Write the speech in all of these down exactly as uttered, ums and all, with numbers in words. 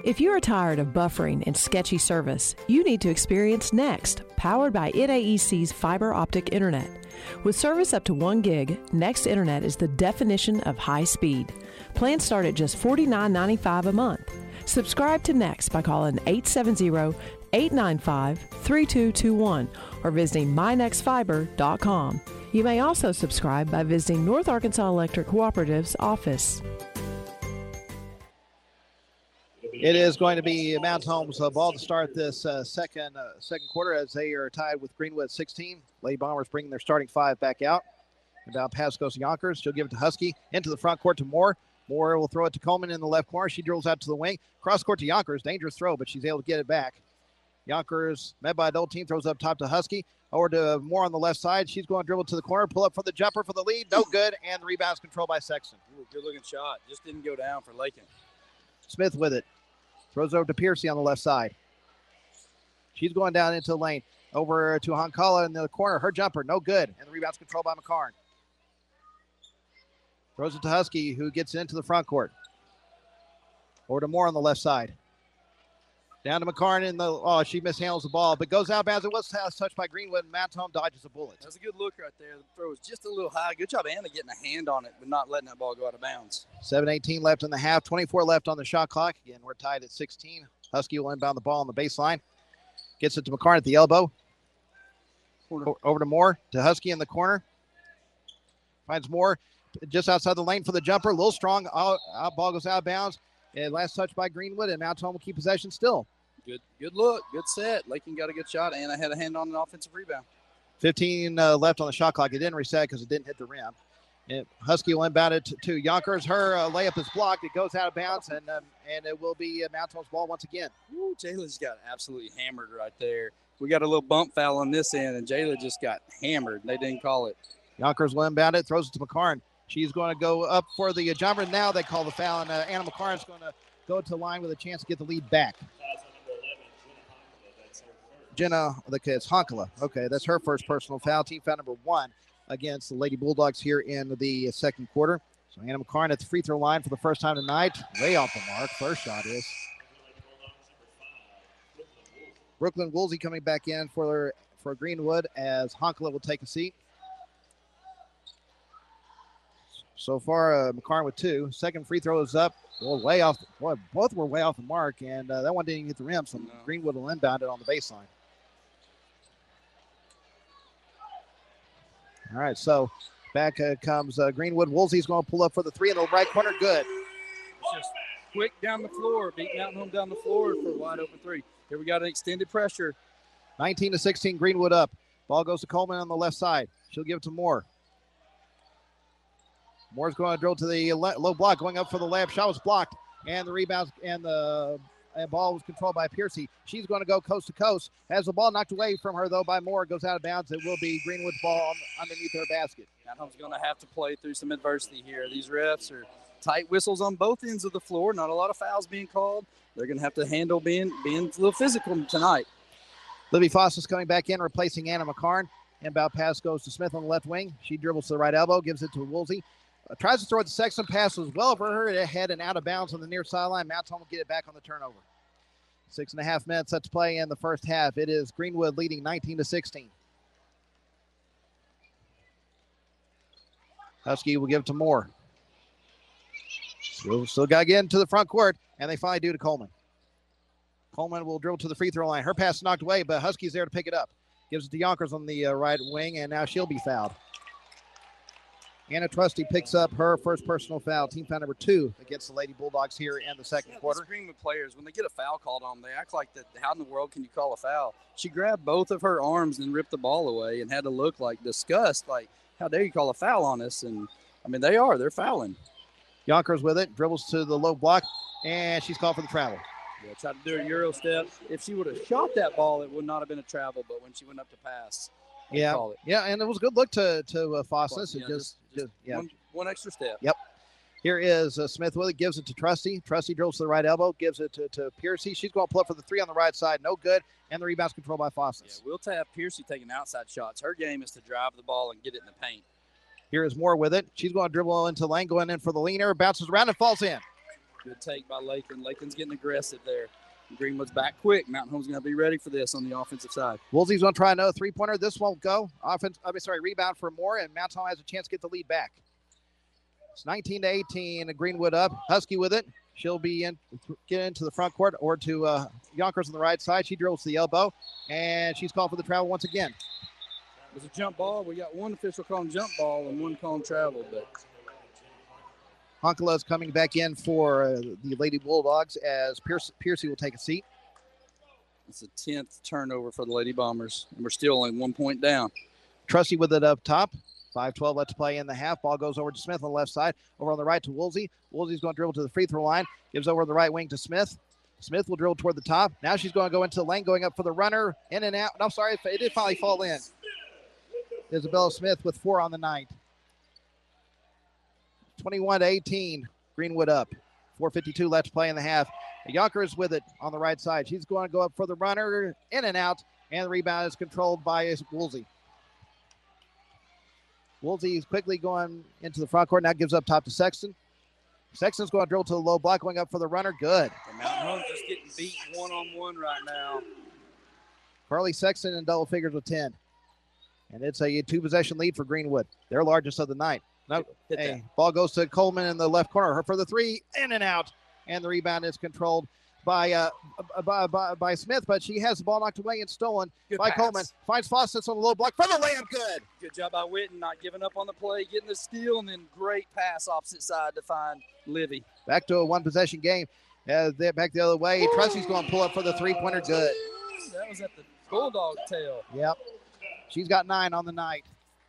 If you are tired of buffering and sketchy service, you need to experience Next, powered by N A E C's fiber optic internet. With service up to one gig, Next Internet is the definition of high speed. Plans start at just forty-nine ninety-five a month. Subscribe to Next by calling eight seven zero, eight nine five, three two two one or visiting my next fiber dot com. You may also subscribe by visiting North Arkansas Electric Cooperative's office. It is going to be Mount Holmes' uh, ball to start this uh, second uh, second quarter as they are tied with Greenwood sixteen. Lady Bombers bringing their starting five back out. And now pass goes to Yonkers. She'll give it to Husky. Into the front court to Moore. Moore will throw it to Coleman in the left corner. She drills out to the wing. Cross court to Yonkers. Dangerous throw, but she's able to get it back. Yonkers, met by a double team, throws up top to Husky. Over to Moore on the left side. She's going to dribble to the corner. Pull up for the jumper for the lead. No good. And the rebound's controlled by Sexton. Ooh, good looking shot. Just didn't go down for Lakin. Smith with it. Throws over to Piercy on the left side. She's going down into the lane. Over to Honkala in the corner. Her jumper, no good. And the rebound's controlled by McCarn. Throws it to Husky, who gets into the front court. Over to Moore on the left side. Down to McCarn in the, oh, she mishandles the ball, but goes out of bounds. It was touched by Greenwood, and Mount Holmes dodges a bullet. That's a good look right there. The throw was just a little high. Good job, Anna, getting a hand on it, but not letting that ball go out of bounds. seven eighteen left in the half, twenty-four left on the shot clock. Again, we're tied at sixteen. Husky will inbound the ball on the baseline. Gets it to McCarn at the elbow. Corner. Over to Moore, to Husky in the corner. Finds Moore just outside the lane for the jumper. A little strong. Out, out ball goes out of bounds. And last touch by Greenwood, and Mount Holmes will keep possession still. Good good look, good set. Lakin got a good shot, and I had a hand on an offensive rebound. fifteen uh, left on the shot clock. It didn't reset because it didn't hit the rim. And Husky will inbound it to, to Yonkers. Her uh, layup is blocked. It goes out of bounds, and um, and it will be uh, Mount Holmes' ball once again. Ooh, Jayla's got absolutely hammered right there. We got a little bump foul on this end, and Jayla just got hammered. They didn't call it. Yonkers will inbound it, throws it to McCarn. She's going to go up for the uh, jumper. Now they call the foul, and uh, Anna McCarn is going to go to the line with a chance to get the lead back. Jenna, okay, it's Honkala. Okay, that's her first personal foul. Team foul number one against the Lady Bulldogs here in the second quarter. So Anna McCarn at the free throw line for the first time tonight. Way off the mark. First shot is. Brooklyn Woolsey coming back in for, for Greenwood as Honkala will take a seat. So far, uh, McCarn with two. Second free throw is up. Well, way off. Boy, both were way off the mark, and uh, that one didn't even hit the rim, so no. Greenwood will inbound it on the baseline. All right, so back uh, comes uh, Greenwood. Woolsey's going to pull up for the three in the right corner. Good. It's just quick down the floor, beating Mountain Home down the floor for a wide open three. Here we got an extended pressure. nineteen to sixteen, Greenwood up. Ball goes to Coleman on the left side. She'll give it to Moore. Moore's going to drill to the low block, going up for the layup. Shot was blocked, and the rebounds and the and ball was controlled by Piercy. She's going to go coast to coast. Has the ball knocked away from her, though, by Moore. Goes out of bounds. It will be Greenwood's ball on, underneath her basket. Mountain's going to have to play through some adversity here. These refs are tight whistles on both ends of the floor. Not a lot of fouls being called. They're going to have to handle being, being a little physical tonight. Libby Foss is coming back in, replacing Anna McCarn. Inbound pass goes to Smith on the left wing. She dribbles to the right elbow, gives it to Woolsey. Uh, tries to throw it to Sexton. Pass was well over her head and out of bounds on the near sideline. Mount Holmes will get it back on the turnover. Six and a half minutes left to play in the first half. It is Greenwood leading nineteen to sixteen. Husky will give it to Moore. Still, still got to get into the front court, and they finally do to Coleman. Coleman will dribble to the free throw line. Her pass knocked away, but Husky's there to pick it up. Gives it to Yonkers on the uh, right wing, and now she'll be fouled. Anna Trusty picks up her first personal foul, team foul number two against the Lady Bulldogs here in the second yeah, quarter. Greenwood players, when they get a foul called on them, they act like that. How in the world can you call a foul? She grabbed both of her arms and ripped the ball away and had to look like disgust, like, how dare you call a foul on us? And, I mean, they are. They're fouling. Yonkers with it, dribbles to the low block, and she's called for the travel. Yeah, tried to do a Euro step. If she would have shot that ball, it would not have been a travel, but when she went up to pass, yeah, call it. Yeah, and it was a good look to to uh, Fosses. Yeah, it just, just, just, just yeah, one, one extra step. Yep. Here is uh, Smith with it, gives it to Trusty. Trusty drills to the right elbow, gives it to, to Piercy. She's going to pull up for the three on the right side, no good, and the rebound's controlled by Fosses. Yeah, we'll have Piercy taking outside shots. Her game is to drive the ball and get it in the paint. Here is Moore with it. She's going to dribble into the lane, going in for the leaner, bounces around and falls in. Good take by Lakin. Lakin's getting aggressive there. Greenwood's back quick. Mountain Home's going to be ready for this on the offensive side. Woolsey's going to try another three-pointer. This won't go. Offense, I mean, sorry, rebound for Moore, and Mountain Home has a chance to get the lead back. It's nineteen to eighteen. Greenwood up. Husky with it. She'll be in, get into the front court or to uh, Yonkers on the right side. She drills to the elbow, and she's called for the travel once again. It was a jump ball. We got one official calling jump ball and one calling travel, but Honkala is coming back in for uh, the Lady Bulldogs as Pierce, Piercy will take a seat. It's the tenth turnover for the Lady Bombers, and we're still only one point down. Trusty with it up top. five twelve left to play in the half. Ball goes over to Smith on the left side. Over on the right to Woolsey. Woolsey's going to dribble to the free throw line. Gives over on the right wing to Smith. Smith will dribble toward the top. Now she's going to go into the lane, going up for the runner. In and out. No, I'm sorry. It did finally fall in. Isabella Smith with four on the night. twenty-one to eighteen. Greenwood up. four fifty-two left to play in the half. Yonkers with it on the right side. She's going to go up for the runner. In and out. And the rebound is controlled by Woolsey. Woolsey is quickly going into the front court. Now gives up top to Sexton. Sexton's going to drill to the low block, going up for the runner. Good. The Mountain Home's just getting beat one-on-one right now. Carly Sexton in double figures with ten. And it's a two-possession lead for Greenwood, their largest of the night. No, Hit hey, that. ball goes to Coleman in the left corner. Her for the three, in and out. And the rebound is controlled by uh, by, by, by Smith, but she has the ball knocked away and stolen Good by pass. Coleman. Finds Fawcett on the low block for the layup. Good. Good job by Witten, not giving up on the play, getting the steal, and then great pass opposite side to find Livy. Back to a one-possession game. Uh, they're back the other way. Trusty's going to pull up for the three-pointer. Good. That was at the Bulldog tail. Yep. She's got nine on the night.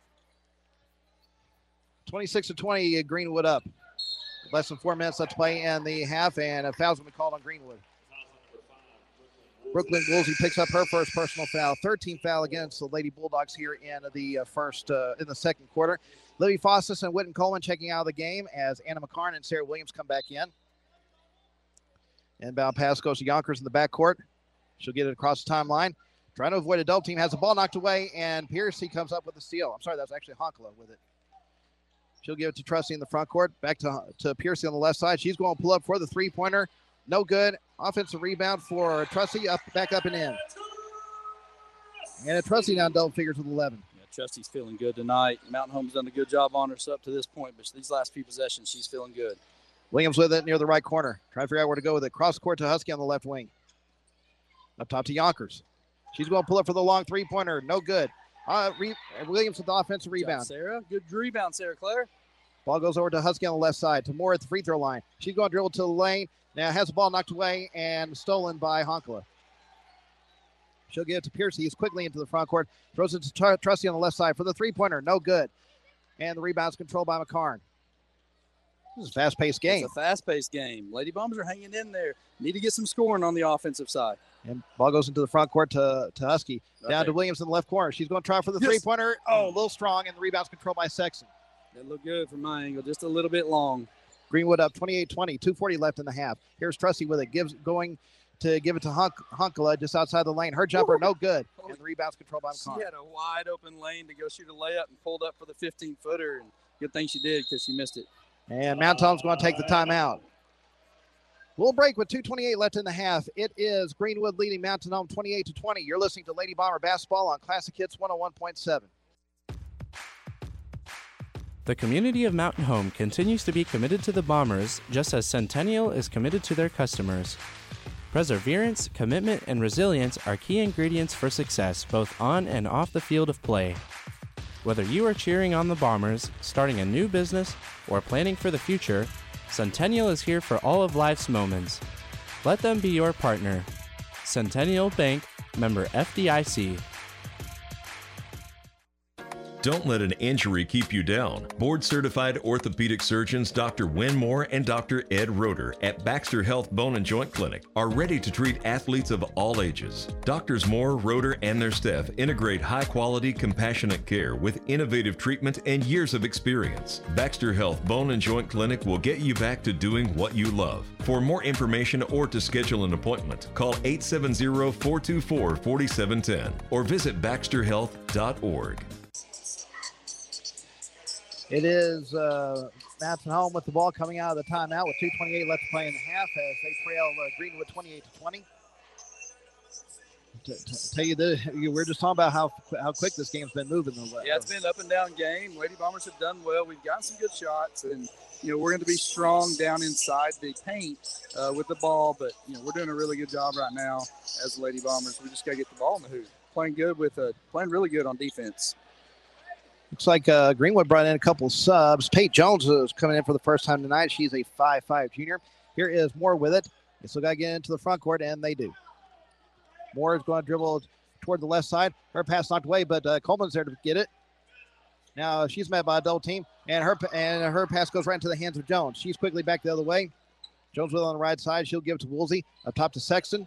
twenty-six to twenty, Greenwood up. Less than four minutes left to play in the half, and a foul's going to be called on Greenwood. Brooklyn Woolsey picks up her first personal foul. thirteenth foul against the Lady Bulldogs here in the uh, first, uh, in the second quarter. Libby Fossas and Witten Coleman checking out of the game as Anna McCarn and Sarah Williams come back in. Inbound pass goes to Yonkers in the backcourt. She'll get it across the timeline. Trying to avoid a double team, has the ball knocked away, and Piercy comes up with the steal. I'm sorry, that was actually Honkala with it. She'll give it to Trusty in the front court. Back to, to Piercy on the left side. She's going to pull up for the three-pointer. No good. Offensive rebound for Trusty. Up, back up and in. And a Trusty down double figures with eleven. Yeah, Trusty's feeling good tonight. Mountain Home's done a good job on her up to this point, but these last few possessions, she's feeling good. Williams with it near the right corner. Trying to figure out where to go with it. Cross court to Husky on the left wing. Up top to Yonkers. She's going to pull up for the long three-pointer. No good. Uh, re- Williams with the offensive rebound. Sarah, good rebound, Sarah Claire. Ball goes over to Husky on the left side. To Moore at the free throw line. She's going to dribble to the lane. Now has the ball knocked away and stolen by Honkala. She'll get it to Piercy. He's quickly into the front court. Throws it to Tr- Trusty on the left side for the three-pointer. No good. And the rebound's controlled by McCarn. This is a fast-paced game. It's a fast-paced game. Lady Bombers are hanging in there. Need to get some scoring on the offensive side. And ball goes into the front court to, to Husky. Right Down there. to Williams in the left corner. She's going to try for the Yes. three-pointer. Oh, a little strong, and the rebound's controlled by Sexton. That looked good from my angle, just a little bit long. Greenwood up twenty-eight twenty, two forty left in the half. Here's Trusty with it, gives going to give it to Hunk, Honkala just outside the lane. Her jumper, no good. And the rebound's controlled by She McCarn. had a wide open lane to go shoot a layup and pulled up for the fifteen-footer. And good thing she did because she missed it. And Mount Tom's going to take the timeout. We'll break with two twenty-eight left in the half. It is Greenwood leading Mountain Home twenty-eight to twenty. You're listening to Lady Bomber Basketball on Classic Hits one oh one point seven. The community of Mountain Home continues to be committed to the Bombers, just as Centennial is committed to their customers. Perseverance, commitment, and resilience are key ingredients for success both on and off the field of play. Whether you are cheering on the Bombers, starting a new business, or planning for the future, Centennial is here for all of life's moments. Let them be your partner. Centennial Bank, member F D I C. Don't let an injury keep you down. Board-certified orthopedic surgeons Doctor Win Moore and Doctor Ed Roeder at Baxter Health Bone and Joint Clinic are ready to treat athletes of all ages. Doctors Moore, Roeder, and their staff integrate high-quality, compassionate care with innovative treatment and years of experience. Baxter Health Bone and Joint Clinic will get you back to doing what you love. For more information or to schedule an appointment, call eight seven zero, four two four, four seven one zero or visit baxter health dot org. It is uh, Mountain Home with the ball coming out of the timeout with two twenty-eight left to play in the half as they trail uh, Greenwood twenty-eight to twenty. To, to tell you this, we're just talking about how how quick this game's been moving. Yeah, it's been an up and down game. Lady Bombers have done well. We've gotten some good shots, and you know we're going to be strong down inside the paint uh, with the ball. But you know we're doing a really good job right now as the Lady Bombers. We just got to get the ball in the hoop. Playing good with uh, playing really good on defense. Looks like uh, Greenwood brought in a couple subs. Tate Jones is coming in for the first time tonight. She's a five five junior. Here is Moore with it. They still got to get into the front court, and they do. Moore is going to dribble toward the left side. Her pass knocked away, but uh, Coleman's there to get it. Now she's met by a double team, and her and her pass goes right into the hands of Jones. She's quickly back the other way. Jones with it on the right side. She'll give it to Woolsey. Up top to Sexton.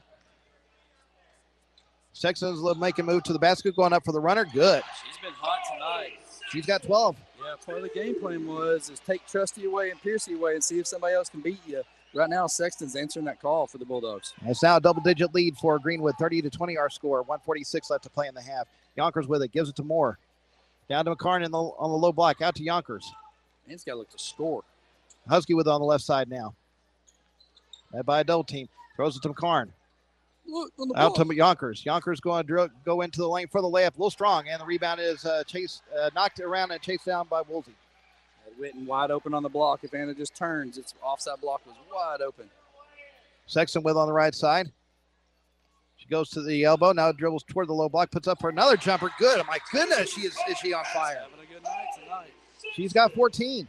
Sexton's making a move to the basket, going up for the runner. Good. She's been hot tonight. She's got twelve. Yeah, part of the game plan was is take Trusty away and Piercy away and see if somebody else can beat you. Right now, Sexton's answering that call for the Bulldogs. And it's now a double-digit lead for Greenwood, thirty to twenty our score. one forty-six left to play in the half. Yonkers with it, gives it to Moore. Down to McCarn in the, on the low block, out to Yonkers. And he's got to look to score. Husky with it on the left side now. Led by a double team. Throws it to McCarn. Look on the Out ball. to Yonkers. Yonkers going to drill, go into the lane for the layup. A little strong, and the rebound is uh, chased, uh, knocked around and chased down by Woolsey. Witten wide open on the block. If Anna just turns, its offside block was wide open. Sexton with on the right side. She goes to the elbow. Now dribbles toward the low block. Puts up for another jumper. Good. Oh, my goodness. She is, is she on fire? Having a good night tonight. She's got fourteen.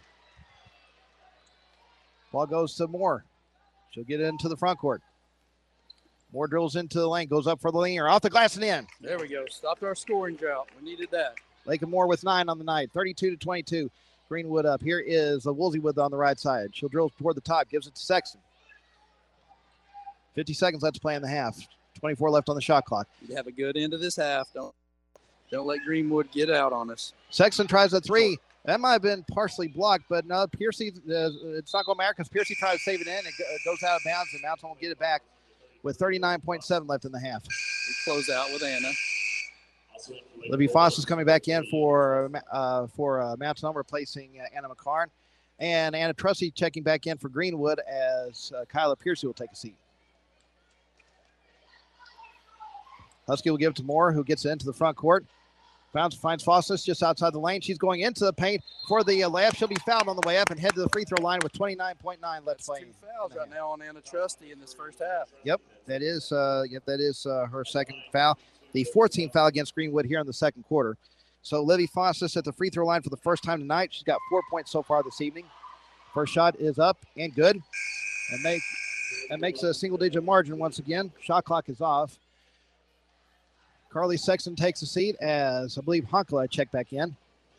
Ball goes to Moore. She'll get it into the front court. Moore dribbles into the lane. Goes up for the leaner. Off the glass and in. There we go. Stopped our scoring drought. We needed that. Lakin Moore with nine on the night. thirty-two to twenty-two. Greenwood up. Here is Woolsey with on the right side. She'll drill toward the top. Gives it to Sexton. fifty seconds left to play in the half. twenty-four left on the shot clock. You have a good end of this half. Don't don't let Greenwood get out on us. Sexton tries a three. That might have been partially blocked, but no, Piercy, uh, it's not going to matter because Piercy tries to save it in. It goes out of bounds, and Mountain will get it back with thirty-nine point seven left in the half. We close out with Anna. Libby Foss is coming back in for uh, for uh, Mountain Home, replacing uh, Anna McCarn. And Anna Trussey checking back in for Greenwood as uh, Kyla Piercy will take a seat. Husky will give it to Moore, who gets it into the front court. Bounce finds Foss just outside the lane. She's going into the paint for the uh, layup. She'll be fouled on the way up and head to the free throw line with twenty-nine point nine left playing. Two fouls right now on Anna Trusty in this first half. Yep, that is uh, yep, that is uh, her second foul. The fourteenth foul against Greenwood here in the second quarter. So Livy Foss at the free throw line for the first time tonight. She's got four points so far this evening. First shot is up and good. And make, that makes a single-digit margin once again. Shot clock is off. Carly Sexton takes a seat as I believe Honkala checked back in.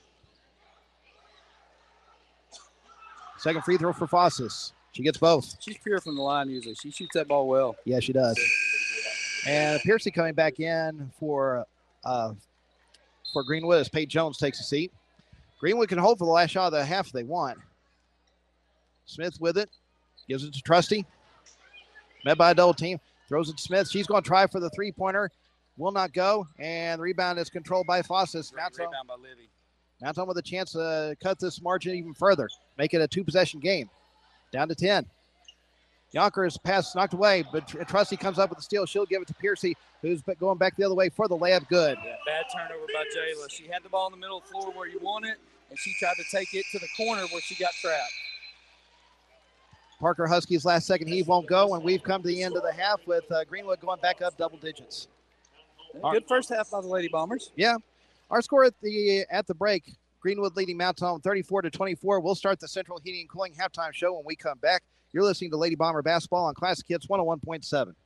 Second free throw for Foss. She gets both. She's pure from the line usually. She shoots that ball well. Yeah, she does. And Piercy coming back in for uh, for Greenwood as Pate Jones takes a seat. Greenwood can hold for the last shot of the half if they want. Smith with it. Gives it to Trusty. Met by a double team. Throws it to Smith. She's going to try for the three-pointer. Will not go. And the rebound is controlled by Fossis. Rebound by Livy. Mountain with a chance to cut this margin even further. Make it a two-possession game. Down to ten. Yonkers pass knocked away, but Trusty comes up with the steal. She'll give it to Piercy, who's going back the other way for the layup. Good. Yeah, bad turnover by Jayla. She had the ball in the middle of the floor where you want it, and she tried to take it to the corner where she got trapped. Parker Huskies' last second heave won't go, and we've come to the end of the half with uh, Greenwood going back up double digits. Good first half by the Lady Bombers. Yeah. Our score at the at the break, Greenwood leading Mountain Home thirty-four to twenty-four. We'll start the Central Heating and Cooling halftime show when we come back. You're listening to Lady Bomber Basketball on Classic Hits one oh one point seven.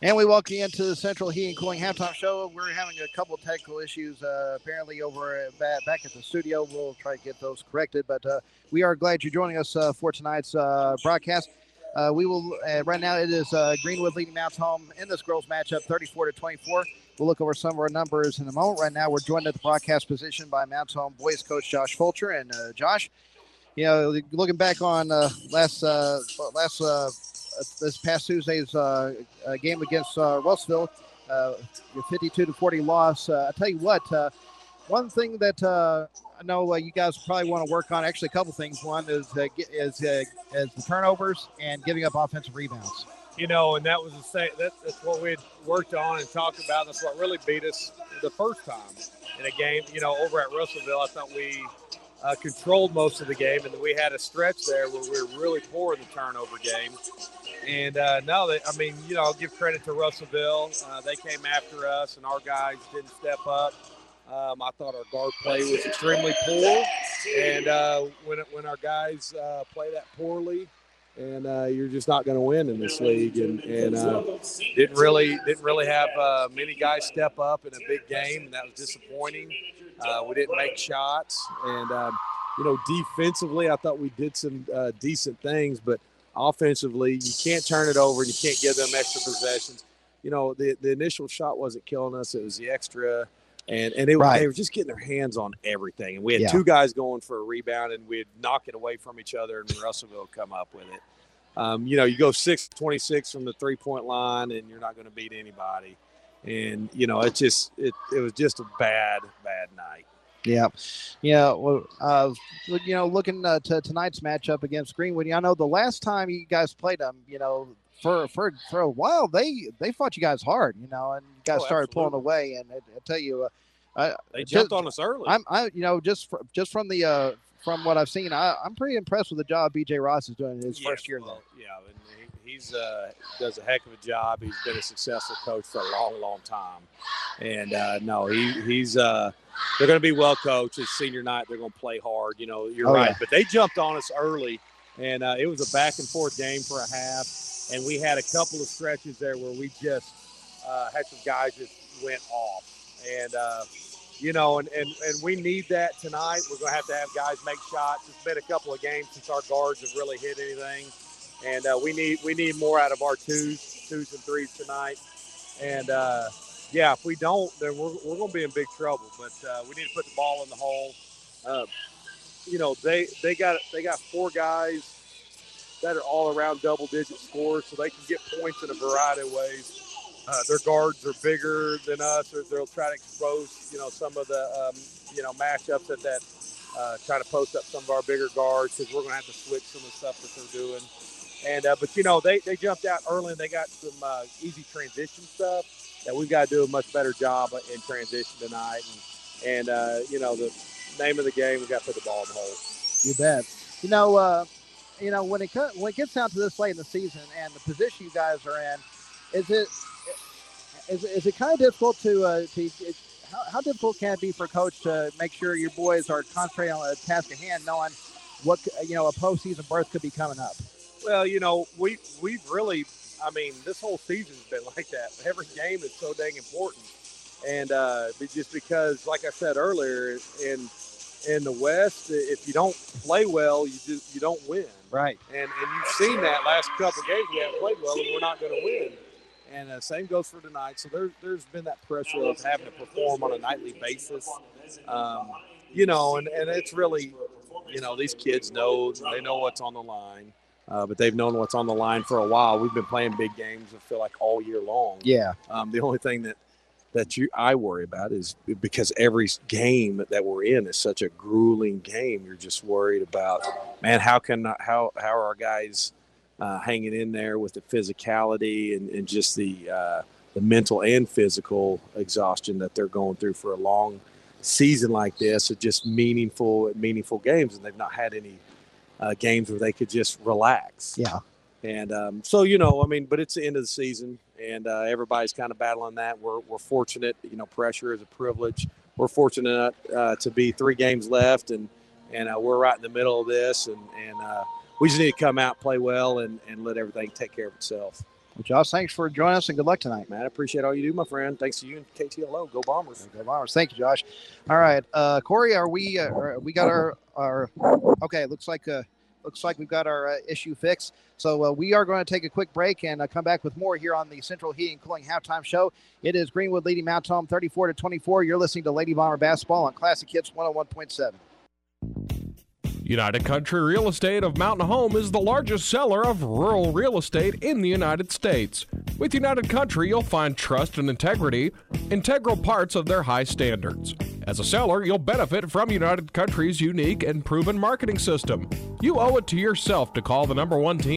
And we welcome you into the Central Heating and Cooling Halftime Show. We're having a couple of technical issues uh, apparently over at, back at the studio. We'll try to get those corrected, but uh, we are glad you're joining us uh, for tonight's uh, broadcast. Uh, we will uh, right now. It is uh, Greenwood leading Mounts Home in this girls matchup, thirty-four to twenty-four. We'll look over some of our numbers in a moment. Right now, we're joined at the broadcast position by Mounts Home boys coach Josh Fulcher. And uh, Josh, you know, looking back on uh, last uh, last. Uh, Uh, this past Tuesday's uh, uh, game against uh, Russellville, uh, fifty-two to forty loss. Uh, I tell you what, uh, one thing that uh, I know uh, you guys probably want to work on, actually a couple things. One is uh, is, uh, is the turnovers and giving up offensive rebounds. You know, and that was the same. That, that's what we had worked on and talked about. That's what really beat us the first time in a game. You know, over at Russellville, I thought we uh, controlled most of the game, and then we had a stretch there where we were really poor in the turnover game. And uh, no, they, I mean, you know, I'll give credit to Russellville. Uh, they came after us, and our guys didn't step up. Um, I thought our guard play was extremely poor, and uh, when it, when our guys uh, play that poorly, and uh, you're just not going to win in this league. And, and uh, didn't really didn't really have uh, many guys step up in a big game, and that was disappointing. Uh, we didn't make shots, and um, you know, defensively, I thought we did some uh, decent things, but offensively, you can't turn it over and you can't give them extra possessions. You know, the, the initial shot wasn't killing us. It was the extra. And and it, right. they were just getting their hands on everything. And we had yeah. two guys going for a rebound, and we'd knock it away from each other, and Russellville would come up with it. Um, you know, you go six twenty-six from the three-point line, and you're not going to beat anybody. And, you know, it just it, – it was just a bad, bad night. Yeah. Yeah. Well, uh, you know, looking uh, to tonight's matchup against Greenwood, I know the last time you guys played them, you know, for for for a while, they they fought you guys hard, you know, and you guys oh, started absolutely. pulling away. And I, I tell you, uh, I, they jumped just, on us early. I'm, I, you know, just for, just from the uh, from what I've seen, I, I'm pretty impressed with the job B J Ross is doing in his yes, first year well, there. Yeah, and he, he's uh, does a heck of a job. He's been a successful coach for a long, long time. And uh, no, he he's uh, they're going to be well coached. It's senior night. They're going to play hard. You know, you're oh, right. Yeah. But they jumped on us early, and uh, it was a back and forth game for a half. And we had a couple of stretches there where we just uh, had some guys just went off. And, uh, you know, and, and, and we need that tonight. We're going to have to have guys make shots. It's been a couple of games since our guards have really hit anything. And uh, we need we need more out of our twos, twos and threes tonight. And, uh, yeah, if we don't, then we're, we're going to be in big trouble. But uh, we need to put the ball in the hole. Uh, you know, they, they got they got four guys that are all around double-digit scores, so they can get points in a variety of ways. Uh, their guards are bigger than us, or they'll try to expose, you know, some of the, um, you know, matchups that that uh, try to post up some of our bigger guards, because we're going to have to switch some of the stuff that they're doing. And uh, but you know, they they jumped out early and they got some uh, easy transition stuff that we've got to do a much better job in transition tonight. And and uh, you know, the name of the game, we got to put the ball in the hole. You bet. You know. Uh... You know, when it when it gets down to this late in the season and the position you guys are in, is it is, is it kind of difficult to uh, to it, how, how difficult can it be for a coach to make sure your boys are concentrating on a task at hand, knowing what you know a postseason berth could be coming up? Well, you know, we we've really, I mean, this whole season's been like that. Every game is so dang important, and uh, just because, like I said earlier, in in the West, if you don't play well, you just you don't win. Right. And and you've seen that last couple of games we haven't played well, and we're not going to win. And uh, same goes for tonight. So there, there's been that pressure of having to perform on a nightly basis. Um, you know, and, and it's really, you know, these kids know, they know what's on the line. Uh, but they've known what's on the line for a while. We've been playing big games, I feel like, all year long. Yeah. Um, the only thing that that you I worry about is because every game that we're in is such a grueling game. You're just worried about, man, how can how how are our guys uh, hanging in there with the physicality and, and just the uh, the mental and physical exhaustion that they're going through for a long season like this. It's just meaningful meaningful games, and they've not had any uh, games where they could just relax. Yeah. And um, so, you know, I mean, but it's the end of the season, and uh, everybody's kind of battling that. We're we're fortunate, you know, pressure is a privilege. We're fortunate uh, to be three games left, and and uh, we're right in the middle of this, and and uh, we just need to come out, play well, and, and let everything take care of itself. Well, Josh, thanks for joining us and good luck tonight. Man, I appreciate all you do, my friend. Thanks to you and K T L O. Go Bombers. Go Bombers. Thank you, Josh. All right, uh, Corey, are we? Uh, are, we got our our. Okay, looks like uh, looks like we've got our uh, issue fixed. So uh, we are going to take a quick break and uh, come back with more here on the Central Heating and Cooling Halftime Show. It is Greenwood leading Mount Home thirty-four to twenty-four. You're listening to Lady Bomber Basketball on Classic Hits one oh one point seven. United Country Real Estate of Mountain Home is the largest seller of rural real estate in the United States. With United Country, you'll find trust and integrity, integral parts of their high standards. As a seller, you'll benefit from United Country's unique and proven marketing system. You owe it to yourself to call the number one team